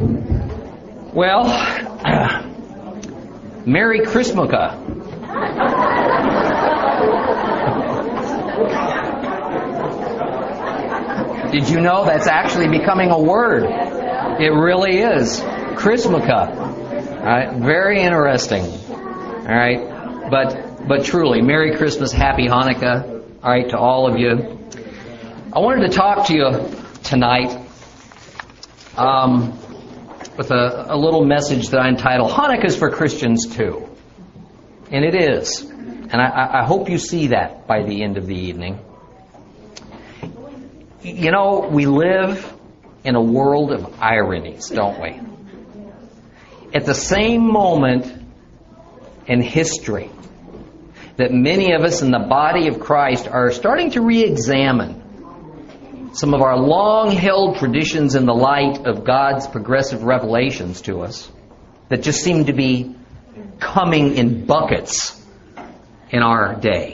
Well, Merry Chrismukkah. Did you know that's actually becoming a word? It really is. Chrismukkah. All right, very interesting. All right, but truly, Merry Christmas, Happy Hanukkah. All right, to all of you. I wanted to talk to you tonight with a little message that I entitled Hanukkah's for Christians Too. And it is. And I hope you see that by the end of the evening. You know, we live in a world of ironies, don't we? At the same moment in history that many of us in the body of Christ are starting to re-examine some of our long-held traditions in the light of God's progressive revelations to us that just seem to be coming in buckets in our day.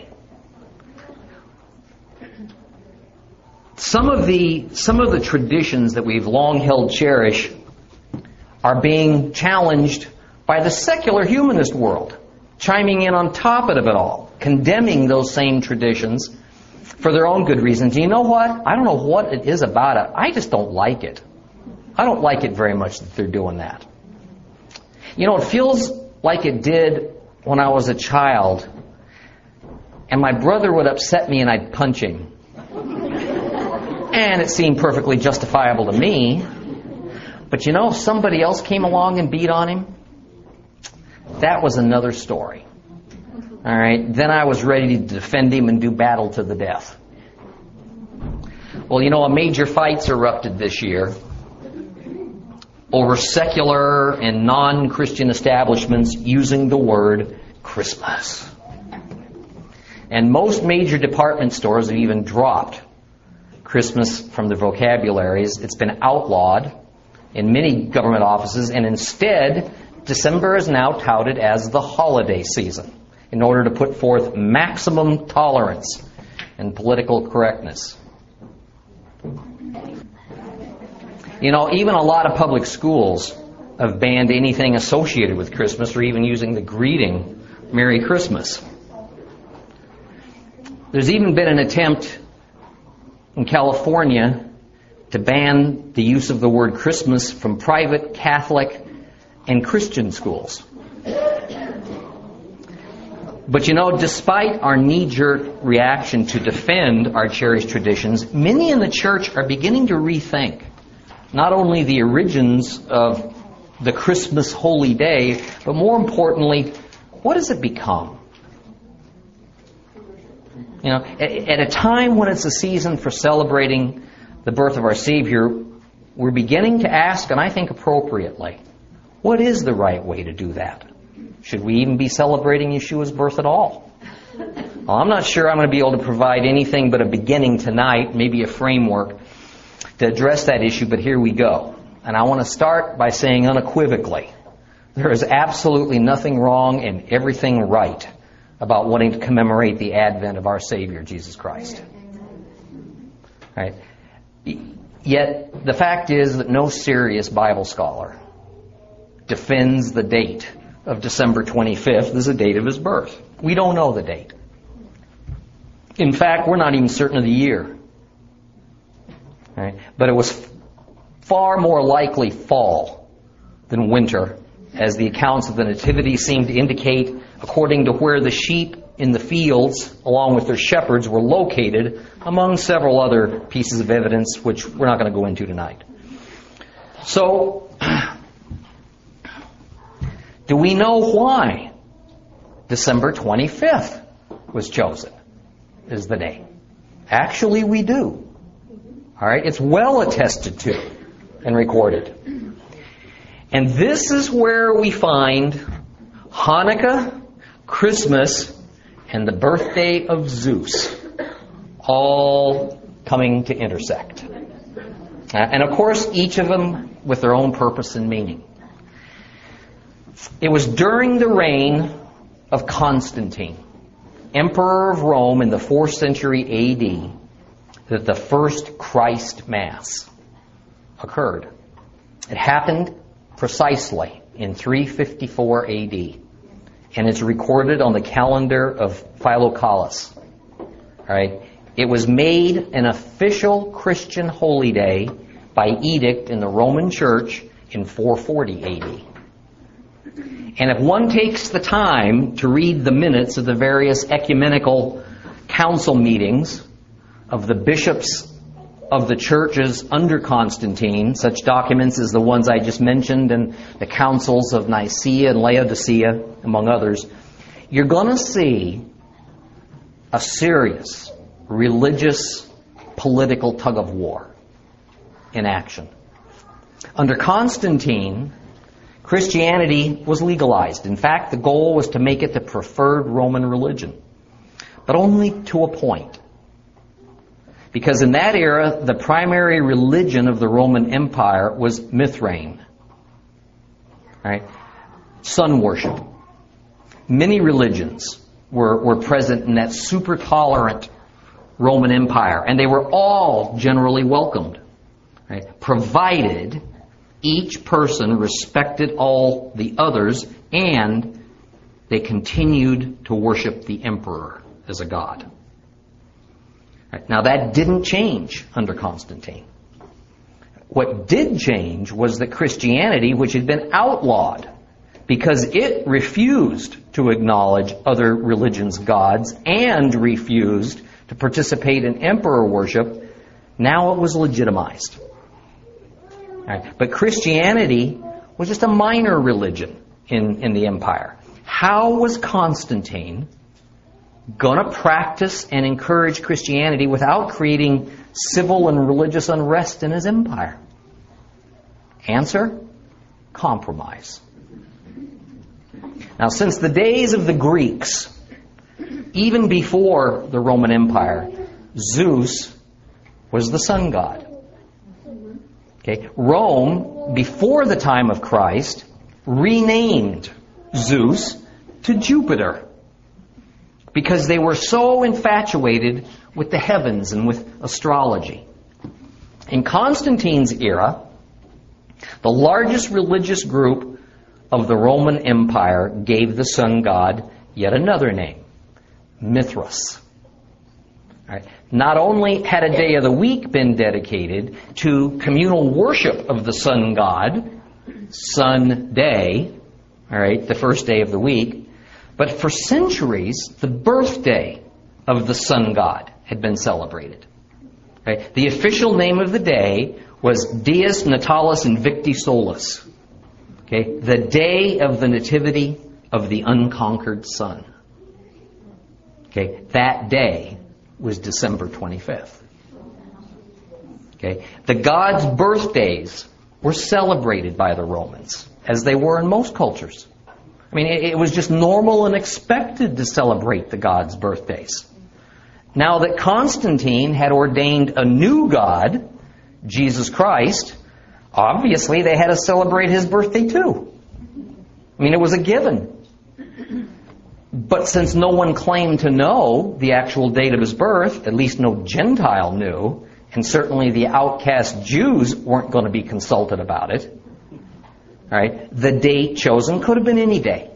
Some of the traditions that we've long held cherished are being challenged by the secular humanist world, chiming in on top of it all, condemning those same traditions for their own good reasons. You know what? I don't know what it is about it. I just don't like it. I don't like it very much that they're doing that. You know, it feels like it did when I was a child, and my brother would upset me and I'd punch him. And it seemed perfectly justifiable to me. But you know, if somebody else came along and beat on him, that was another story. All right, then I was ready to defend him and do battle to the death. Well, you know, a major fight's erupted this year over secular and non-Christian establishments using the word Christmas. And most major department stores have even dropped Christmas from their vocabularies. It's been outlawed in many government offices, and instead, December is now touted as the holiday season in order to put forth maximum tolerance and political correctness. You know, even a lot of public schools have banned anything associated with Christmas or even using the greeting, Merry Christmas. There's even been an attempt in California to ban the use of the word Christmas from private Catholic and Christian schools. But you know, despite our knee-jerk reaction to defend our cherished traditions, many in the church are beginning to rethink not only the origins of the Christmas holy day, but more importantly, what has it become? You know, at a time when it's a season for celebrating the birth of our Savior, we're beginning to ask, and I think appropriately, what is the right way to do that? Should we even be celebrating Yeshua's birth at all? Well, I'm not sure I'm going to be able to provide anything but a beginning tonight, maybe a framework to address that issue, but here we go. And I want to start by saying unequivocally, there is absolutely nothing wrong and everything right about wanting to commemorate the advent of our Savior, Jesus Christ. Right? Yet, the fact is that no serious Bible scholar defends the date of December 25th as the date of His birth. We don't know the date. In fact, we're not even certain of the year. Right? But it was far more likely fall than winter, as the accounts of the Nativity seem to indicate, according to where the sheep in the fields, along with their shepherds, were located, among several other pieces of evidence, which we're not going to go into tonight. So, do we know why December 25th was chosen as the day? Actually, we do. All right, it's well attested to and recorded. And this is where we find Hanukkah, Christmas, and the birthday of Zeus all coming to intersect. And of course, each of them with their own purpose and meaning. It was during the reign of Constantine, Emperor of Rome in the 4th century A.D., that the first Christ Mass occurred. It happened precisely in 354 AD. And it's recorded on the calendar of Philocalus. All right? It was made an official Christian holy day by edict in the Roman Church in 440 AD. And if one takes the time to read the minutes of the various ecumenical council meetings of the bishops of the churches under Constantine, such documents as the ones I just mentioned and the councils of Nicaea and Laodicea, among others, you're going to see a serious religious political tug of war in action. Under Constantine, Christianity was legalized. In fact, the goal was to make it the preferred Roman religion, but only to a point. Because in that era, the primary religion of the Roman Empire was Mithraean. Right? Sun worship. Many religions were present in that super tolerant Roman Empire, and they were all generally welcomed, right? Provided each person respected all the others and they continued to worship the emperor as a god. Right? Now that didn't change under Constantine. What did change was that Christianity, which had been outlawed because it refused to acknowledge other religions' gods and refused to participate in emperor worship, now it was legitimized. Right? But Christianity was just a minor religion in the empire. How was Constantine going to practice and encourage Christianity without creating civil and religious unrest in his empire? Answer: compromise. Now, since the days of the Greeks, even before the Roman Empire, Zeus was the sun god. Okay, Rome, before the time of Christ, renamed Zeus to Jupiter because they were so infatuated with the heavens and with astrology. In Constantine's era, the largest religious group of the Roman Empire gave the sun god yet another name, Mithras. All right. Not only had a day of the week been dedicated to communal worship of the sun god, Sun Day, all right, the first day of the week, but for centuries, the birthday of the sun god had been celebrated. Right? The official name of the day was Dies Natalis Invicti Solis. Okay, the day of the nativity of the unconquered sun. Okay, that day was December 25th. Okay, the gods' birthdays were celebrated by the Romans, as they were in most cultures. I mean, it was just normal and expected to celebrate the gods' birthdays. Now that Constantine had ordained a new god, Jesus Christ, obviously they had to celebrate his birthday too. I mean, it was a given. But since no one claimed to know the actual date of his birth, at least no Gentile knew, and certainly the outcast Jews weren't going to be consulted about it, all right, the date chosen could have been any day.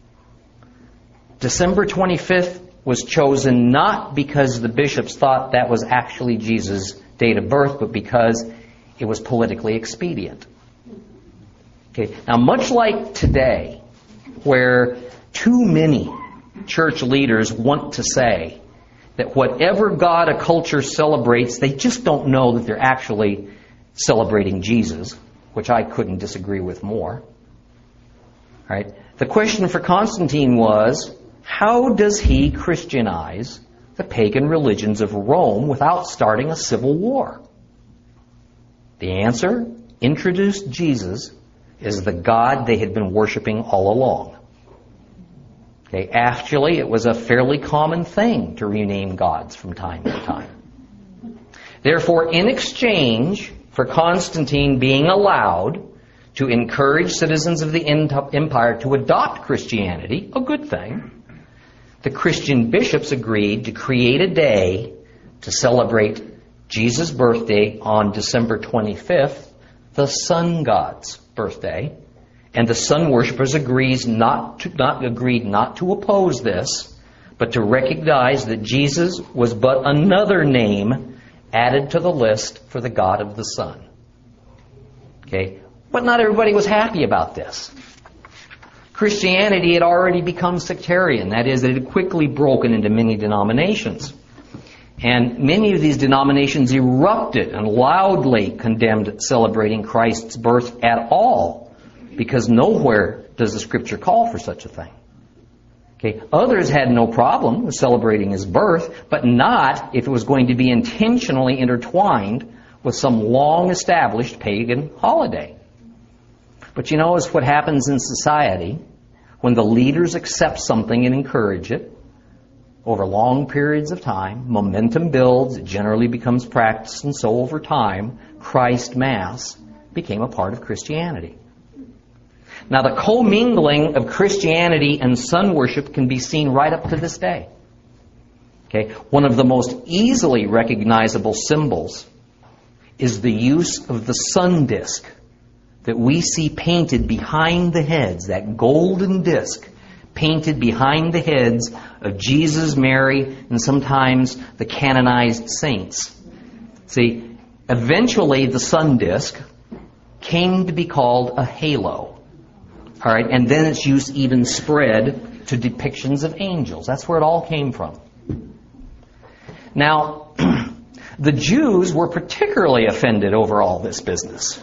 December 25th was chosen not because the bishops thought that was actually Jesus' date of birth, but because it was politically expedient. Okay, now much like today, where too many church leaders want to say that whatever God a culture celebrates, they just don't know that they're actually celebrating Jesus, which I couldn't disagree with more. Right? The question for Constantine was, how does he Christianize the pagan religions of Rome without starting a civil war? The answer: introduce Jesus as the God they had been worshiping all along. Okay, actually, it was a fairly common thing to rename gods from time to time. Therefore, in exchange for Constantine being allowed to encourage citizens of the empire to adopt Christianity, a good thing, the Christian bishops agreed to create a day to celebrate Jesus' birthday on December 25th, the sun god's birthday, And the sun worshippers agreed not to oppose this, but to recognize that Jesus was but another name added to the list for the God of the sun. Okay? But not everybody was happy about this. Christianity had already become sectarian. That is, it had quickly broken into many denominations. And many of these denominations erupted and loudly condemned celebrating Christ's birth at all, because nowhere does the Scripture call for such a thing. Okay. Others had no problem with celebrating his birth, but not if it was going to be intentionally intertwined with some long-established pagan holiday. But you know, it's what happens in society when the leaders accept something and encourage it. Over long periods of time, momentum builds, it generally becomes practiced, and so over time, Christ Mass became a part of Christianity. Now, the commingling of Christianity and sun worship can be seen right up to this day. Okay? One of the most easily recognizable symbols is the use of the sun disk that we see painted behind the heads, that golden disk painted behind the heads of Jesus, Mary, and sometimes the canonized saints. See, eventually the sun disk came to be called a halo. All right, and then its use even spread to depictions of angels. That's where it all came from. Now, the Jews were particularly offended over all this business.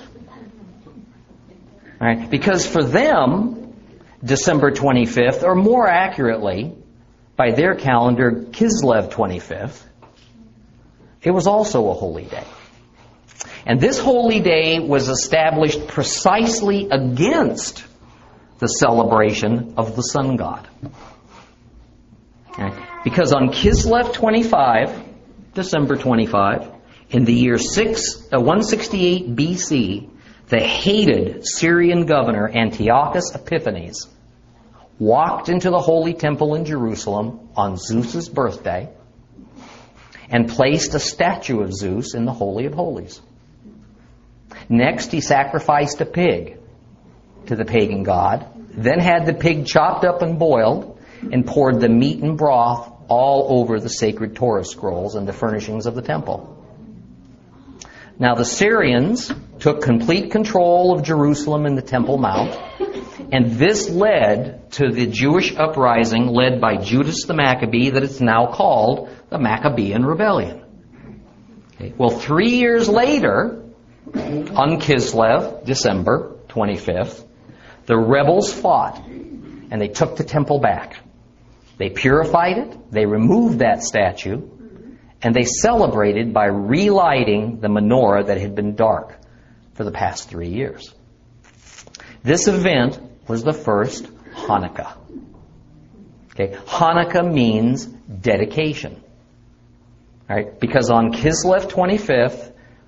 All right, because for them, December 25th, or more accurately, by their calendar, Kislev 25th, it was also a holy day. And this holy day was established precisely against the celebration of the sun god. Okay. Because on Kislev 25, December 25, in the year 168 BC, the hated Syrian governor Antiochus Epiphanes walked into the holy temple in Jerusalem on Zeus's birthday and placed a statue of Zeus in the Holy of Holies. Next, he sacrificed a pig to the pagan god, then had the pig chopped up and boiled, and poured the meat and broth all over the sacred Torah scrolls and the furnishings of the temple. Now the Syrians took complete control of Jerusalem and the Temple Mount, and this led to the Jewish uprising led by Judas the Maccabee that it's now called the Maccabean Rebellion. Okay. Well, 3 years later, on Kislev, December 25th, the rebels fought, and they took the temple back. They purified it, they removed that statue, and they celebrated by relighting the menorah that had been dark for the past 3 years. This event was the first Hanukkah. Okay, Hanukkah means dedication. All right, because on Kislev 25th,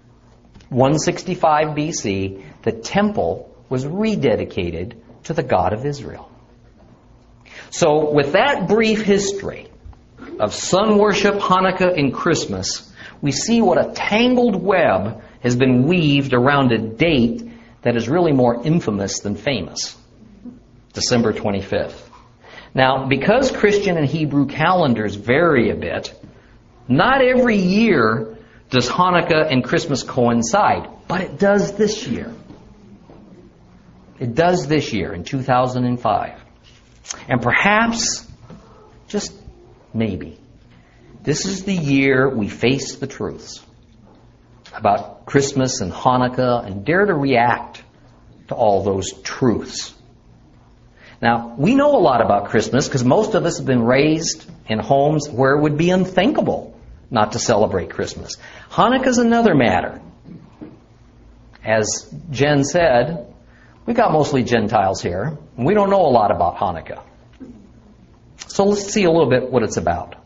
165 BC, the temple was rededicated to the God of Israel. So with that brief history of sun worship, Hanukkah, and Christmas, we see what a tangled web has been weaved around a date that is really more infamous than famous. December 25th. Now, because Christian and Hebrew calendars vary a bit, not every year does Hanukkah and Christmas coincide, but it does this year. It does this year, in 2005. And perhaps, just maybe, this is the year we face the truths about Christmas and Hanukkah and dare to react to all those truths. Now, we know a lot about Christmas because most of us have been raised in homes where it would be unthinkable not to celebrate Christmas. Hanukkah's another matter. As Jen said, we got mostly Gentiles here, and we don't know a lot about Hanukkah. So let's see a little bit what it's about.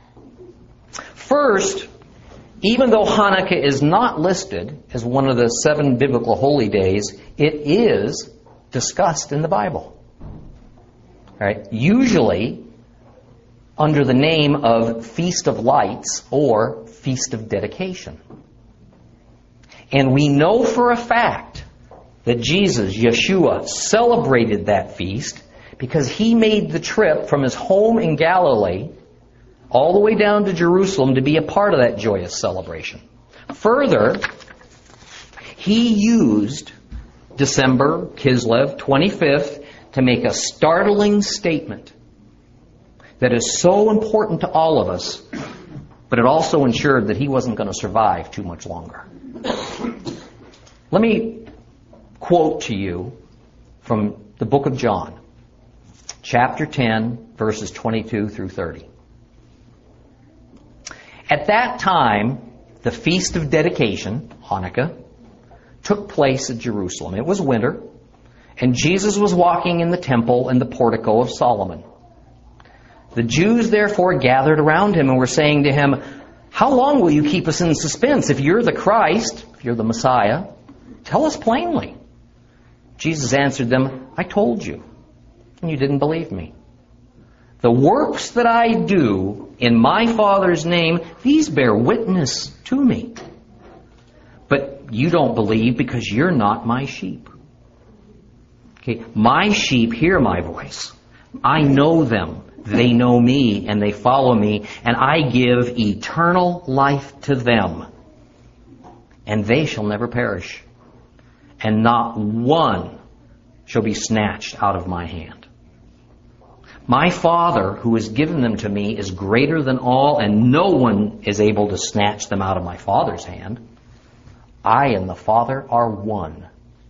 First, even though Hanukkah is not listed as one of the 7 biblical holy days, it is discussed in the Bible. All right? Usually under the name of Feast of Lights or Feast of Dedication. And we know for a fact that Jesus, Yeshua, celebrated that feast because he made the trip from his home in Galilee all the way down to Jerusalem to be a part of that joyous celebration. Further, he used December, Kislev, 25th, to make a startling statement that is so important to all of us, but it also ensured that he wasn't going to survive too much longer. Let me quote to you from the book of John, chapter 10, verses 22 through 30. At that time, the Feast of Dedication, Hanukkah, took place at Jerusalem. It was winter, and Jesus was walking in the temple in the portico of Solomon. The Jews therefore gathered around him and were saying to him, "How long will you keep us in suspense? If you're the Christ, if you're the Messiah, tell us plainly." Jesus answered them, "I told you, and you didn't believe me. The works that I do in my Father's name, these bear witness to me. But you don't believe because you're not my sheep. Okay, my sheep hear my voice. I know them. They know me, and they follow me, and I give eternal life to them. And they shall never perish, and not one shall be snatched out of my hand. My Father, who has given them to me, is greater than all, and no one is able to snatch them out of my Father's hand. I and the Father are one."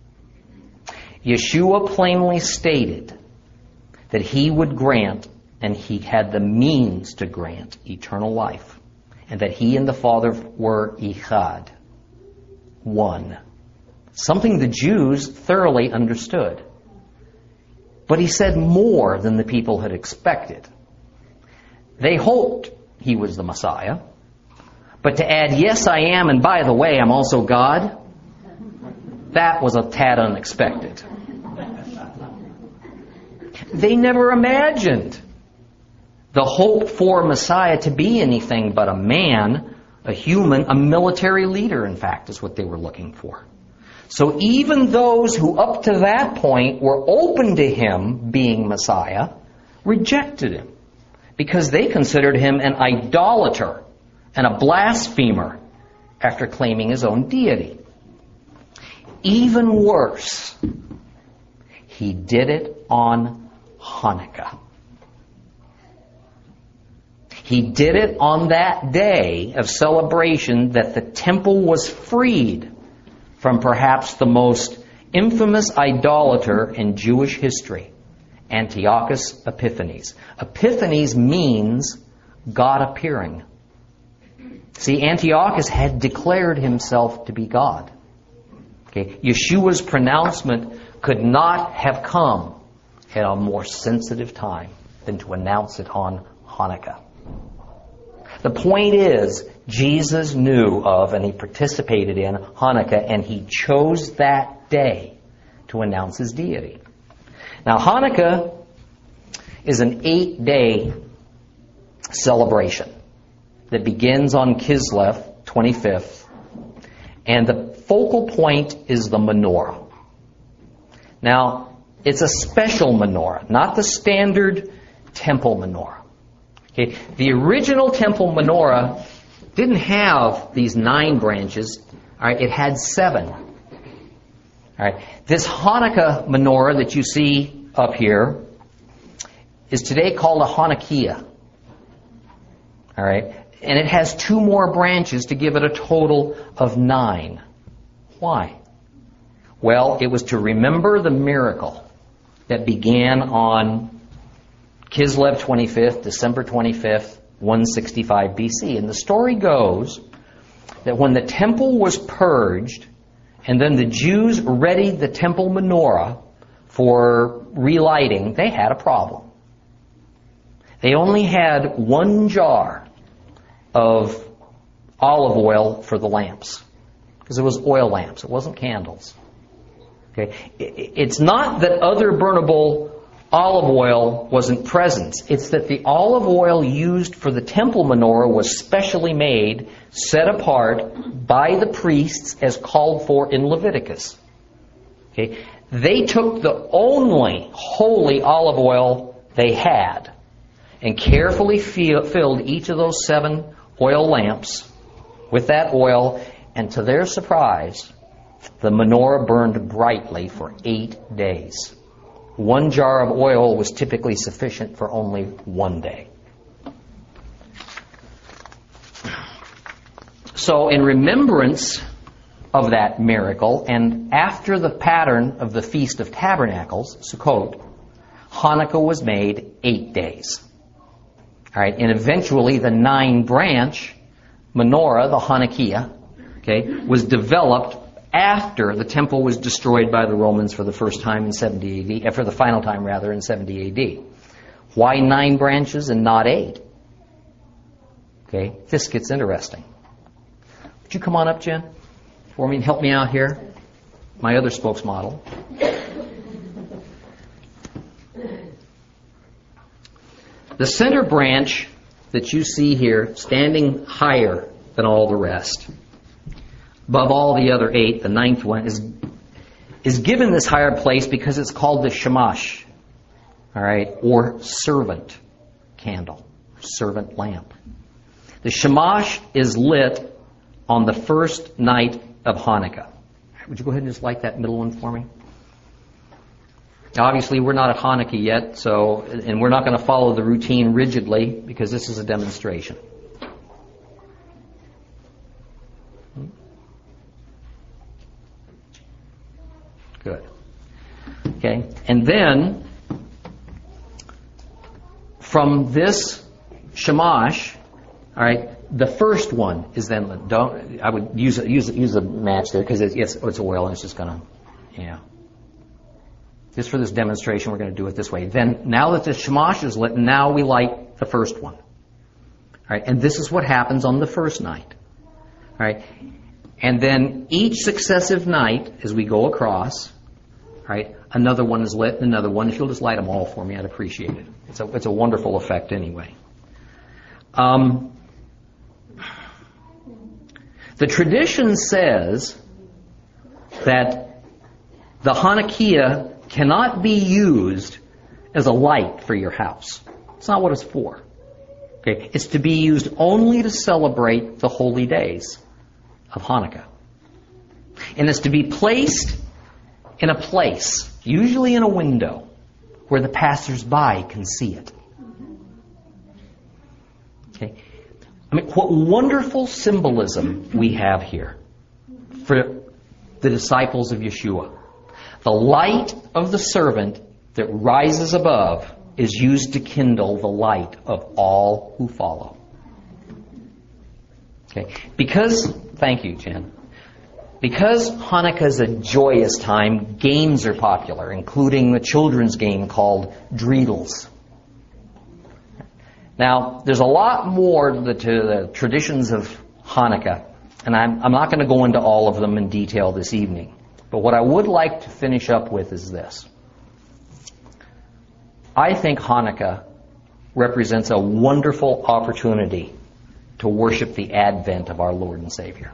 Yeshua plainly stated that he would grant, and he had the means to grant, eternal life, and that he and the Father were Echad, one. Something the Jews thoroughly understood. But he said more than the people had expected. They hoped he was the Messiah, but to add, "Yes, I am, and by the way, I'm also God," that was a tad unexpected. They never imagined the hoped-for Messiah to be anything but a man, a human, a military leader, in fact, is what they were looking for. So even those who up to that point were open to him being Messiah rejected him because they considered him an idolater and a blasphemer after claiming his own deity. Even worse, he did it on Hanukkah. He did it on that day of celebration that the temple was freed from perhaps the most infamous idolater in Jewish history, Antiochus Epiphanes. Epiphanes means God appearing. See, Antiochus had declared himself to be God. Okay, Yeshua's pronouncement could not have come at a more sensitive time than to announce it on Hanukkah. The point is, Jesus knew of and he participated in Hanukkah, and he chose that day to announce his deity. Now, Hanukkah is an 8-day celebration that begins on Kislev, 25th, and the focal point is the menorah. Now, it's a special menorah, not the standard temple menorah. Okay, the original temple menorah didn't have these 9 branches. All right, it had 7. All right, this Hanukkah menorah that you see up here is today called a Hanukkiah. All right, and it has 2 more branches to give it a total of 9. Why? Well, it was to remember the miracle that began on Kislev 25th, December 25th, 165 BC. And the story goes that when the temple was purged and then the Jews readied the temple menorah for relighting, they had a problem. They only had 1 jar of olive oil for the lamps, because it was oil lamps, it wasn't candles. Okay, it's not that other burnable olive oil wasn't present. It's that the olive oil used for the temple menorah was specially made, set apart by the priests as called for in Leviticus. Okay? They took the only holy olive oil they had and carefully filled each of those 7 oil lamps with that oil, and to their surprise, the menorah burned brightly for 8 days. 1 jar of oil was typically sufficient for only 1 day. So in remembrance of that miracle, and after the pattern of the Feast of Tabernacles, Sukkot, Hanukkah was made 8 days. All right, and eventually the 9-branch menorah, the Hanukkah, was developed after the temple was destroyed by the Romans for the first time in 70 AD, for the final time rather in 70 AD. Why 9 branches and not 8? Okay, this gets interesting. Would you come on up, Jen, for me and help me out here? My other spokesmodel. The center branch that you see here, standing higher than all the rest, above all the other 8, the 9th one, is given this higher place because it's called the shamash, all right, or servant candle, servant lamp. The shamash is lit on the first night of Hanukkah. Would you go ahead and just light that middle one for me? Obviously, we're not at Hanukkah yet, and we're not going to follow the routine rigidly because this is a demonstration. Good. Okay, and then from this shamash, all right, the first one is then lit. I would use a match there because it's oil and it's just going to, Just for this demonstration, we're going to do it this way. Then, now that the shamash is lit, now we light the first one. All right, and this is what happens on the first night. All right, and then each successive night, as we go across, all right, another one is lit, and another one. If you'll just light them all for me, I'd appreciate it. It's a wonderful effect, anyway. The tradition says that the Hanukkah cannot be used as a light for your house. It's not what it's for. Okay? It's to be used only to celebrate the holy days of Hanukkah. And it's to be placed in a place, usually in a window, where the passers-by can see it. Okay? I mean, what wonderful symbolism we have here for the disciples of Yeshua. The light of the servant that rises above is used to kindle the light of all who follow. Okay, thank you, Jen. Because Hanukkah is a joyous time, games are popular, including the children's game called Dreidels. Now, there's a lot more to the traditions of Hanukkah, and I'm not going to go into all of them in detail this evening. But what I would like to finish up with is this. I think Hanukkah represents a wonderful opportunity to worship the advent of our Lord and Savior.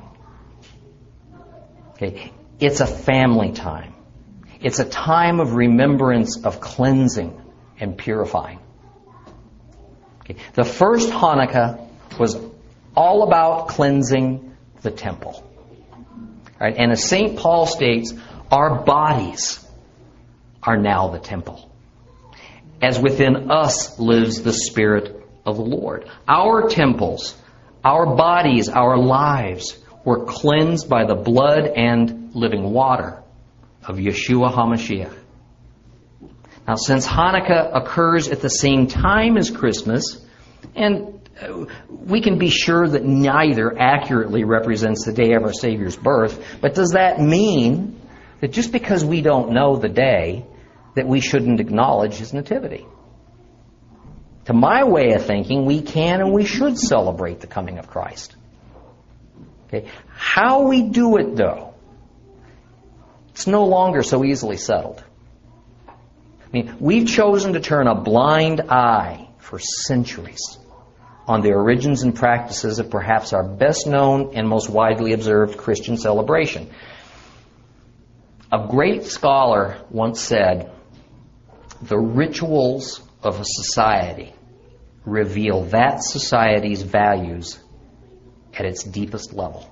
Okay, it's a family time. It's a time of remembrance of cleansing and purifying. Okay, the first Hanukkah was all about cleansing the temple. Right? And as St. Paul states, our bodies are now the temple. As within us lives the Spirit of the Lord. Our temples, our bodies, our lives were cleansed by the blood and living water of Yeshua HaMashiach. Now, since Hanukkah occurs at the same time as Christmas, and we can be sure that neither accurately represents the day of our Savior's birth, but does that mean that just because we don't know the day, that we shouldn't acknowledge His nativity? To my way of thinking, we can and we should celebrate the coming of Christ. Okay. How we do it, though, it's no longer so easily settled. I mean, we've chosen to turn a blind eye for centuries on the origins and practices of perhaps our best known and most widely observed Christian celebration. A great scholar once said, "The rituals of a society reveal that society's values at its deepest level."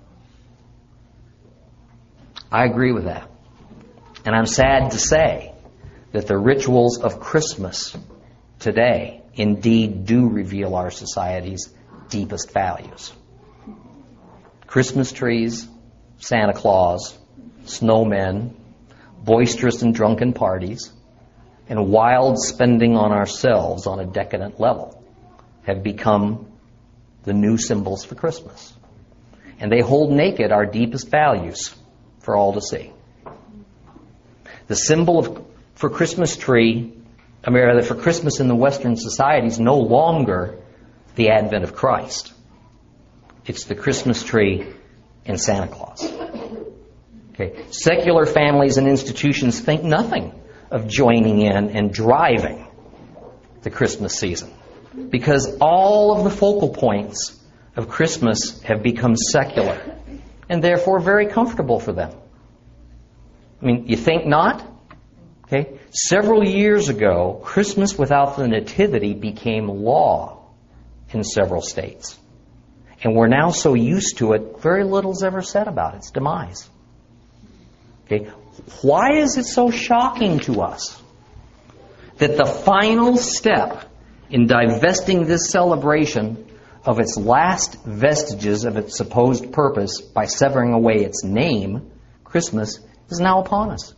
I agree with that. And I'm sad to say that the rituals of Christmas today indeed do reveal our society's deepest values. Christmas trees, Santa Claus, snowmen, boisterous and drunken parties, and wild spending on ourselves on a decadent level have become the new symbols for Christmas. And they hold naked our deepest values for all to see. The symbol for Christmas for Christmas in the Western society is no longer the advent of Christ. It's the Christmas tree and Santa Claus. Okay. Secular families and institutions think nothing of joining in and driving the Christmas season, because all of the focal points of Christmas have become secular and therefore very comfortable for them. I mean, you think not? Okay. Several years ago, Christmas without the Nativity became law in several states. And we're now so used to it, very little's ever said about its demise. Okay. Why is it so shocking to us that the final step in divesting this celebration of its last vestiges of its supposed purpose by severing away its name, Christmas, is now upon us?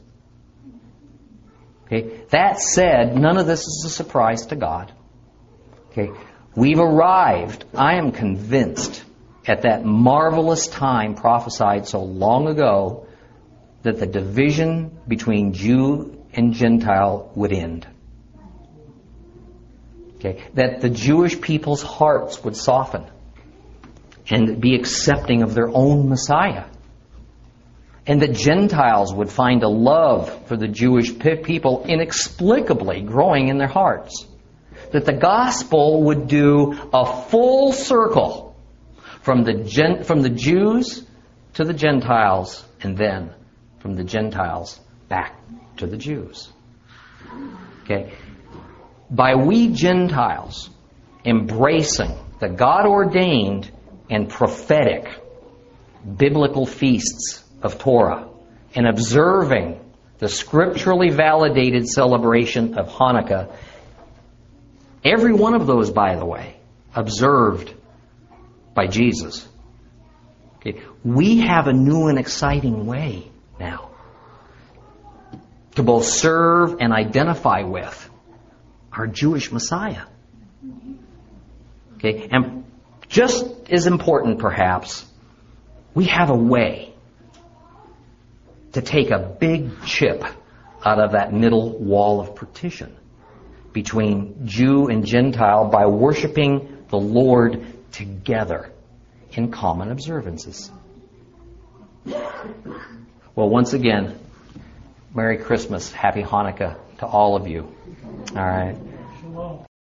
Okay. That said, none of this is a surprise to God. Okay. We've arrived, I am convinced, at that marvelous time prophesied so long ago that the division between Jew and Gentile would end. Okay. That the Jewish people's hearts would soften and be accepting of their own Messiah. And the Gentiles would find a love for the Jewish people inexplicably growing in their hearts. That the gospel would do a full circle from the Jews to the Gentiles, and then from the Gentiles back to the Jews. Okay. By we Gentiles embracing the God-ordained and prophetic biblical feasts of Torah and observing the scripturally validated celebration of Hanukkah, every one of those, by the way, observed by Jesus. Okay. We have a new and exciting way now to both serve and identify with our Jewish Messiah. Okay. And just as important, perhaps, we have a way to take a big chip out of that middle wall of partition between Jew and Gentile by worshiping the Lord together in common observances. Well, once again, Merry Christmas, Happy Hanukkah to all of you. All right.